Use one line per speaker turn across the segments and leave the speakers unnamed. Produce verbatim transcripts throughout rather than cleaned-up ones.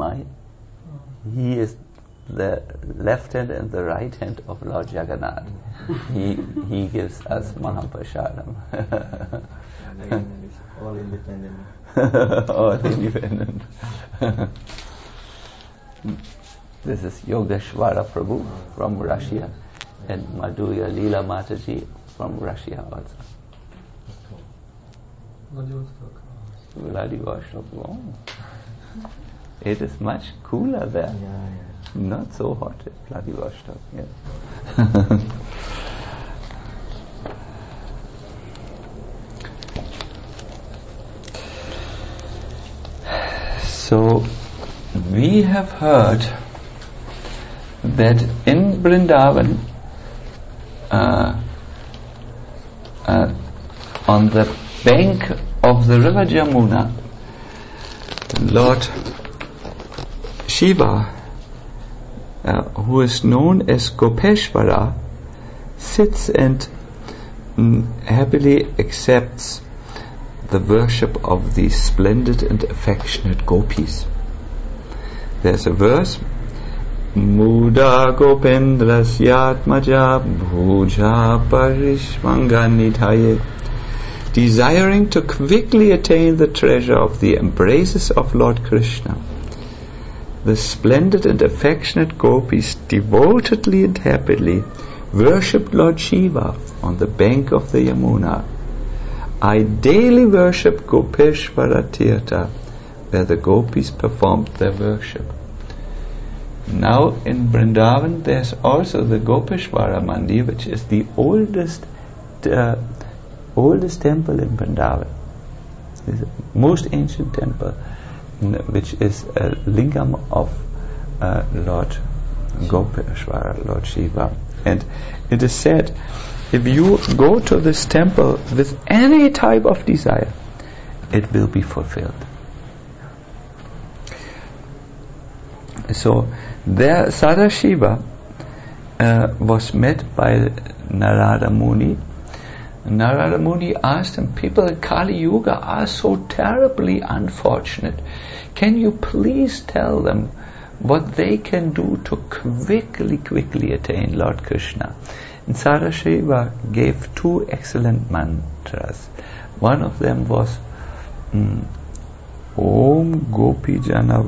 Mai. He is the left hand and the right hand of Lord Jagannath. he he gives us Mahaprasadam.
All independent.
All independent. This is Yogeshwara Prabhu from Russia and Madhurya Leela Mataji from Russia also. Vladivostok. Oh. It is much cooler there.
Yeah, yeah.
Not so hot at Vladivostok. Yes. So we have heard that in Vrindavan, uh, uh, on the bank of the river Jamuna, Lord Shiva, uh, who is known as Gopeshwara, sits and mm, happily accepts the worship of these splendid and affectionate gopis. There's a verse, Muda Gopendrasyatmaja Bhuja Parishmanganitaye, desiring to quickly attain the treasure of the embraces of Lord Krishna. The splendid and affectionate gopis devotedly and happily worshipped Lord Shiva on the bank of the Yamuna. I daily worship Gopeshwara Tirtha, where the gopis performed their worship. Now in Vrindavan there's also the Gopeshwara Mandir, which is the oldest uh, oldest temple in Vrindavan. It's the most ancient temple, which is a lingam of uh, Lord Gopeshwara, Lord Shiva. And it is said, if you go to this temple with any type of desire, it will be fulfilled. So there Sadashiva uh, was met by Narada Muni. Narada Muni asked him, people in Kali Yuga are so terribly unfortunate. Can you please tell them what they can do to quickly, quickly attain Lord Krishna? And Sadashiva gave two excellent mantras. One of them was mm, Om Gopi Jana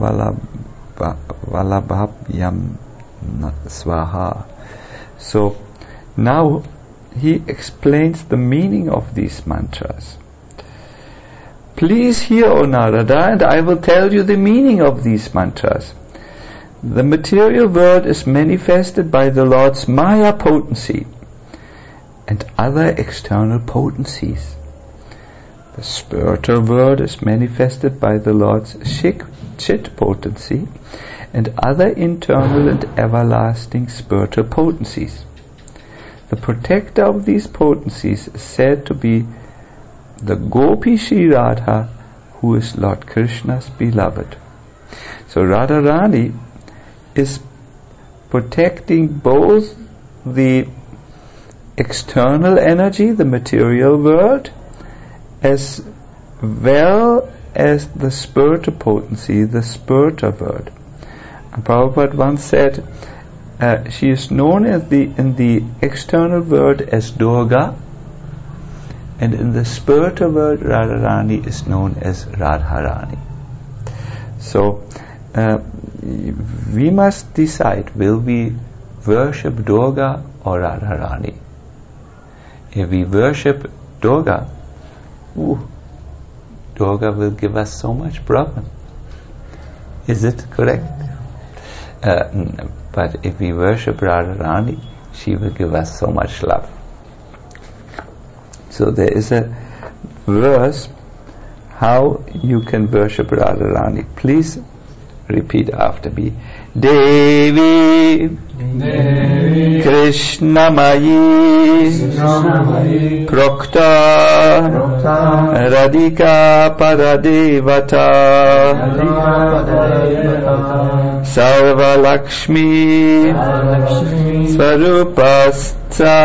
Valabhabhyam Swaha. So now he explains the meaning of these mantras. Please hear, O Narada, and I will tell you the meaning of these mantras. The material world is manifested by the Lord's Maya potency and other external potencies. The spiritual world is manifested by the Lord's Chit potency and other internal and everlasting spiritual potencies. The protector of these potencies is said to be the Gopi Shri Radha, who is Lord Krishna's beloved. So Radharani is protecting both the external energy, the material world, as well as the spiritual potency, the spiritual world. And Prabhupada once said, uh, she is known as the, in the external world as Durga, and in the spiritual world Radharani is known as Radharani. So uh, we must decide, will we worship Durga or Radharani? If we worship Durga, ooh, Durga will give us so much problem. Is it correct? Uh, but if we worship Radharani, she will give us so much love. So there is a verse how you can worship Radharani. Please repeat after me. Devi,
Devi
Krishnamayi,
Krishnamayi
Prokta,
Prokta
Radhika Paradevata,
Radhika Padadevata
Sarva Lakshmi,
Lakshmi
Swarupastha,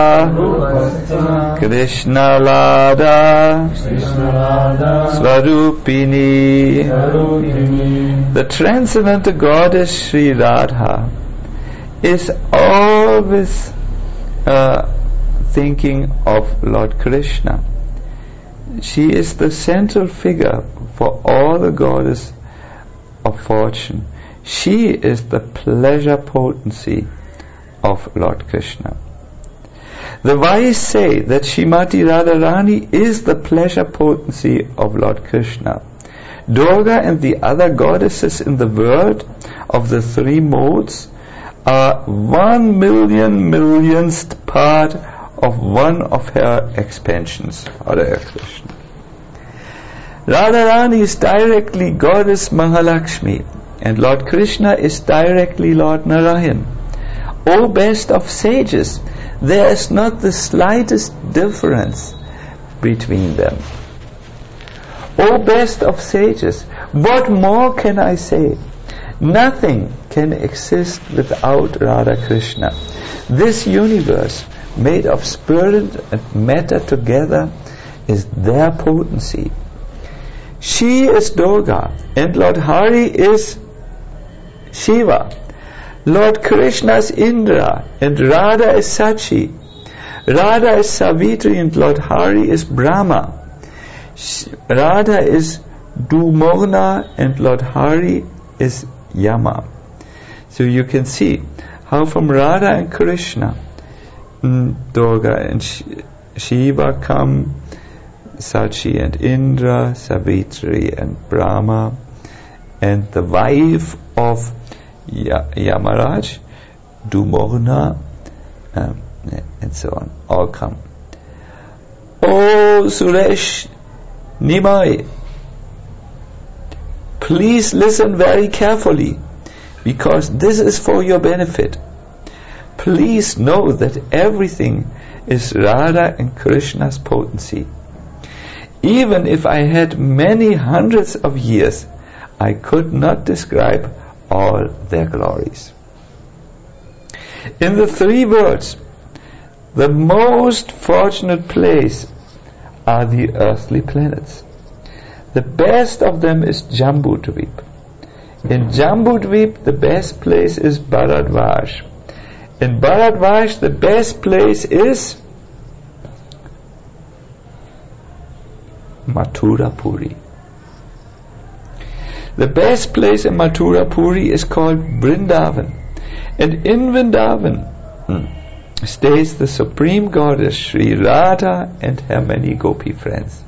Rupastha
Krishna Lada,
Krishna Radha
Swarupini.
Sarupini.
The transcendental goddess Sri Radha is always uh, thinking of Lord Krishna. She is the central figure for all the goddess of fortune. She is the pleasure potency of Lord Krishna. The wise say that Srimati Radharani is the pleasure potency of Lord Krishna. Durga and the other goddesses in the world of the three modes are one million millionth part of one of her expansions. Hare Krishna. Radharani is directly Goddess Mahalakshmi and Lord Krishna is directly Lord Narayan. O best of sages, there is not the slightest difference between them. O best of sages, what more can I say? Nothing can exist without Radha Krishna. This universe, made of spirit and matter together, is their potency. She is Durga and Lord Hari is Shiva. Lord Krishna is Indra and Radha is Sachi. Radha is Savitri and Lord Hari is Brahma. Radha is Dumogna and Lord Hari is Yama. So you can see how from Radha and Krishna, mm, Durga and Shiva come, Sachi and Indra, Savitri and Brahma, and the wife of Ya- Yamaraj, Dumogna, um, and so on, all come. Oh Suresh Nimai, please listen very carefully, because this is for your benefit. Please know that everything is Radha and Krishna's potency. Even if I had many hundreds of years, I could not describe all their glories. In the three worlds, the most fortunate place are the earthly planets. The best of them is Jambudvip. In Jambudvip, the best place is Bharadvaj. In Bharadvaj, the best place is Mathurapuri. The best place in Mathurapuri is called Vrindavan. And in Vrindavan hmm, stays the supreme goddess Sri Radha and her many gopi friends.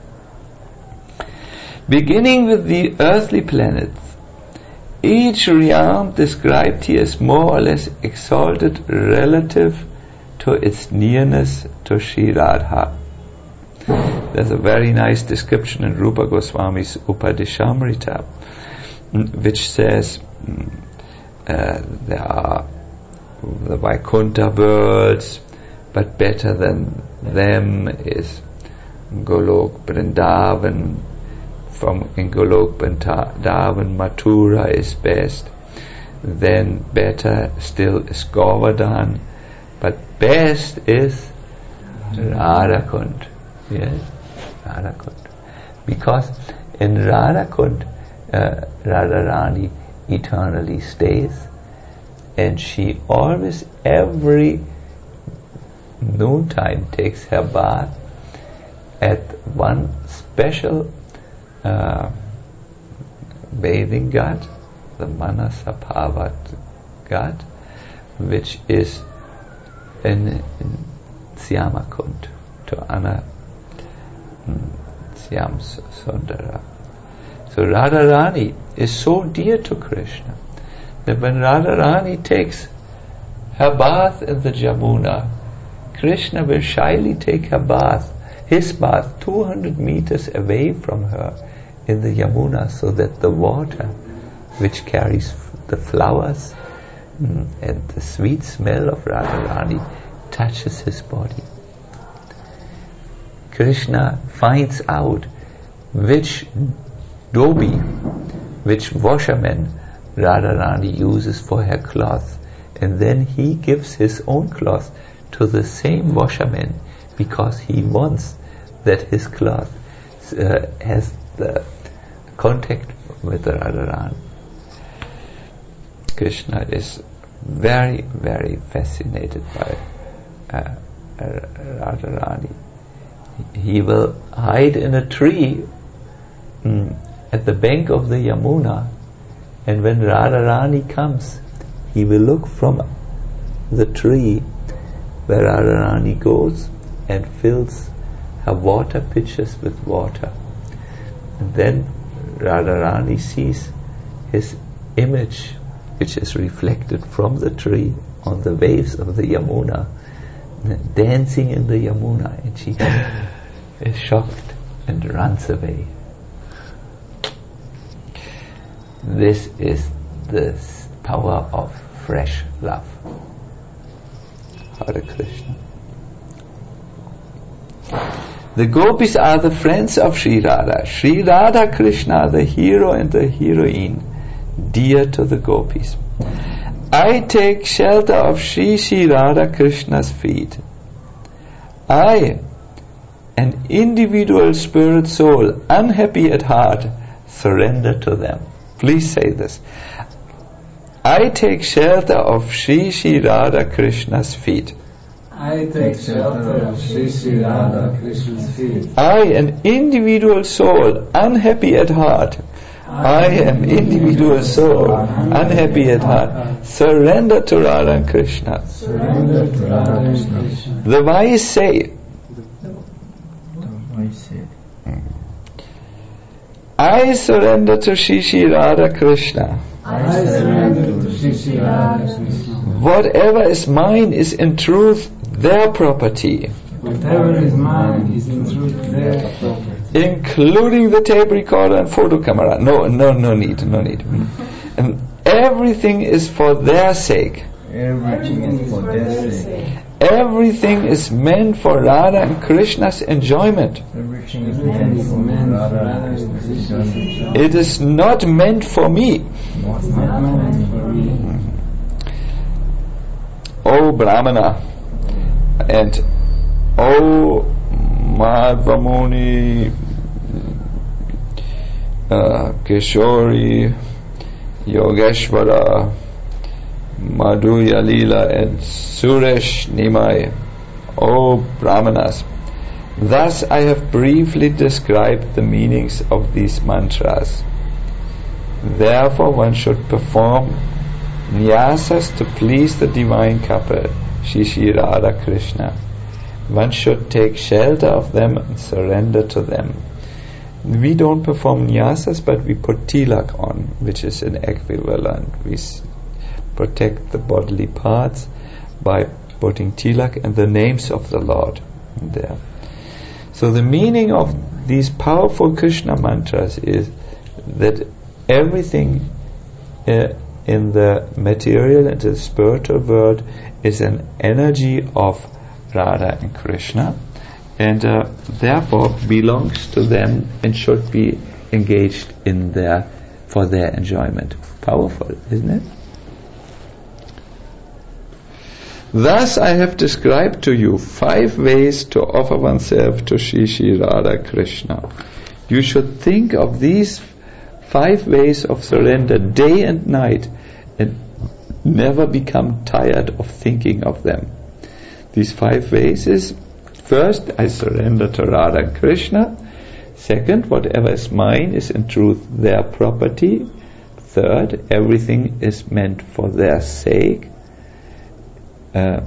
Beginning with the earthly planets, each realm described here is more or less exalted relative to its nearness to Sri Radha. There's a very nice description in Rupa Goswami's Upadeshamrita, which says uh, there are the Vaikuntha birds, but better than them is Golok Vrindavan. From in Golok Vrindavan, Mathura is best. Then better still is Govardhan, but best is Radhakund. Yes, Radhakund. Because in Radhakund, uh, Radharani eternally stays, and she always, every noontime, takes her bath at one special uh, bathing ghat, the Manasabhavat ghat, which is in, in Syamakund, to Anna Syam Sundara. So Radharani is so dear to Krishna that when Radharani takes her bath in the Jamuna, Krishna will shyly take her bath, his bath, two hundred meters away from her in the Yamuna, so that the water which carries the flowers, mm, and the sweet smell of Radharani touches his body. Krishna finds out which dhobi, which washerman Radharani uses for her cloth, and then he gives his own cloth to the same washerman because he wants that his cloth uh, has the contact with Radharani. Krishna is very, very fascinated by uh, Radharani. He will hide in a tree mm, at the bank of the Yamuna, and when Radharani comes, he will look from the tree where Radharani goes and fills her water pitchers with water. And then Radharani sees his image, which is reflected from the tree on the waves of the Yamuna, dancing in the Yamuna, and she is shocked and runs away. This is the power of fresh love. Hare Krishna. The gopis are the friends of Sri Radha. Sri Radha Krishna, the hero and the heroine, dear to the gopis. I take shelter of Sri Sri Radha Krishna's feet. I, an individual spirit soul, unhappy at heart, surrender to them. Please say this. I take shelter of Sri Sri Radha Krishna's feet.
I take shelter of Sri Sri Radha Krishna's feet.
I, an individual soul, unhappy at heart, I am individual soul, unhappy at heart, surrender to Radha and Krishna.
Surrender to Radha and Krishna.
The wise say, I surrender to Sri Sri Radha Krishna.
I surrender to Sri Sri Radha Krishna.
Whatever is mine is in truth their property.
Whatever is mine is in truth their property.
Including the tape recorder and photo camera. No, no, no need, no need. And everything is for their sake.
Everything is for their sake.
Everything is meant for Radha and Krishna's enjoyment.
Everything is meant for Radha and Krishna's enjoyment.
It is not meant for me.
Not meant for me.
O Brahmana and O Madhvamuni, uh, Kishori, Yogeshwara, Madhu Yalila and Suresh Nimai, O Brahmanas. Thus I have briefly described the meanings of these mantras. Therefore one should perform nyasas to please the divine couple, Shri Shri Radha Krishna. One should take shelter of them and surrender to them. We don't perform nyasas, but we put tilak on, which is an equivalent. We s- protect the bodily parts by putting tilak and the names of the Lord there. So the meaning of these powerful Krishna mantras is that everything uh, in the material and the spiritual world is an energy of Radha and Krishna, and uh, therefore belongs to them and should be engaged in their for their enjoyment. Powerful, isn't it? Thus I have described to you five ways to offer oneself to Shri Shri Radha Krishna. You should think of these five ways of surrender day and night and never become tired of thinking of them. These five ways is, first, I surrender to Radha and Krishna. Second, whatever is mine is in truth their property. Third, everything is meant for their sake. Uh,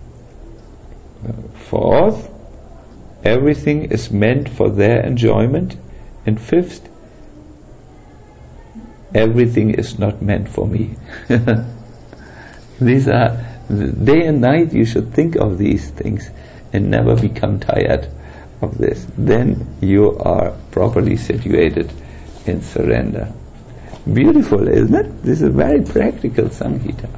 fourth, everything is meant for their enjoyment. And fifth, everything is not meant for me. These are, day and night you should think of these things and never become tired of this. Then you are properly situated in surrender. Beautiful, isn't it? This is a very practical Samhita.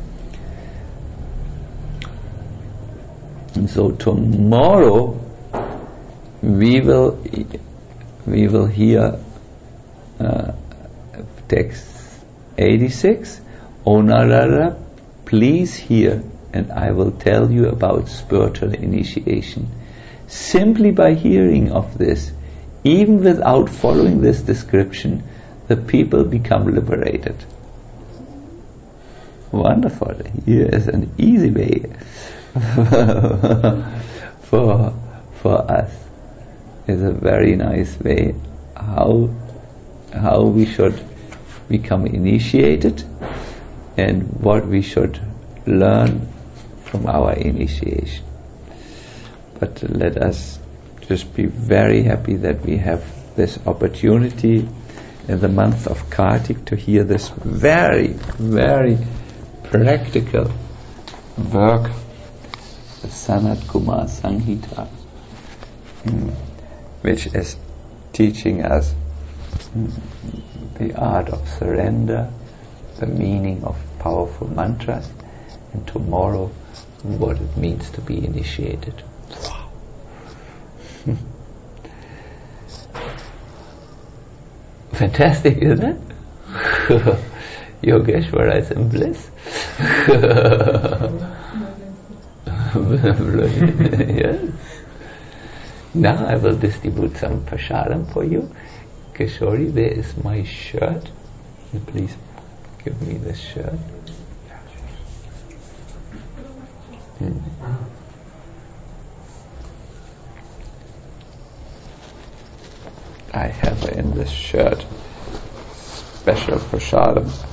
And so tomorrow we will we will hear uh, text eighty-six. O Narada, please hear, and I will tell you about spiritual initiation. Simply by hearing of this, even without following this description, the people become liberated. Wonderful. Here is an easy way for for us. It's a very nice way how how we should become initiated and what we should learn from our initiation. But let us just be very happy that we have this opportunity in the month of Kartik to hear this very, very practical work, the Sanat Kumar Samhita, mm, which is teaching us mm, the art of surrender, the meaning of powerful mantras, and tomorrow what it means to be initiated. Wow. Fantastic, isn't it? Yogeshwara is in bliss. Yes. Now I will distribute some prasadam for you. Kishori, there is my shirt. Please give me this shirt. Hmm. I have in this shirt special prasadam